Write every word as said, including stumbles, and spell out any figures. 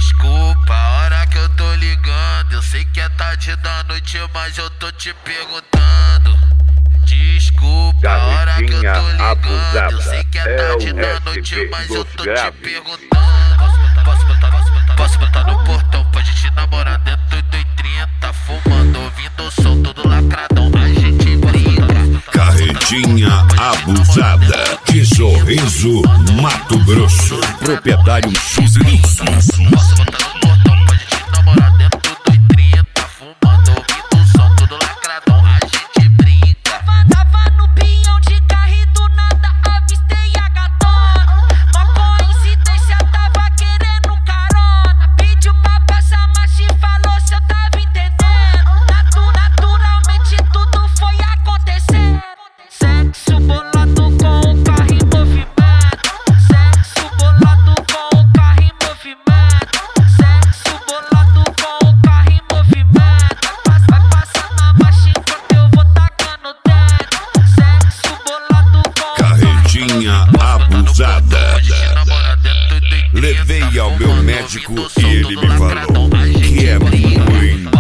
Desculpa a hora que eu tô ligando. Eu sei que é tarde da noite, mas eu tô te perguntando. Desculpa a hora que eu tô ligando. Eu sei que é tarde da noite, mas eu tô te perguntando. Posso botar, posso botar, posso botar no portão pra gente namorar dentro do trinta, fumando, ouvindo o som todo lacradão. A gente brinca. Carretinha abusada de Sorriso, Mato Grosso. Proprietário Suzilin. Posso botar no portão pra gente namorar dentro do trinta, fumando, ouvindo o som todo lacradão. A gente brinca. Tava no pinhão de carro e do nada avistei a gatona. Mó coincidência, tava querendo carona. Pediu pra passar marcha e falou se eu tava entendendo. Natu, naturalmente tudo foi acontecendo. Sexo bolado com o carro em movimento. Sexo bolado com o carro em movimento. Sexo bolado com o carro em movimento. Vai passar na marcha enquanto eu vou tacando o dedo. Sexo bolado com o Carretinha abusada. Levei ao meu médico e ele me falou que é muito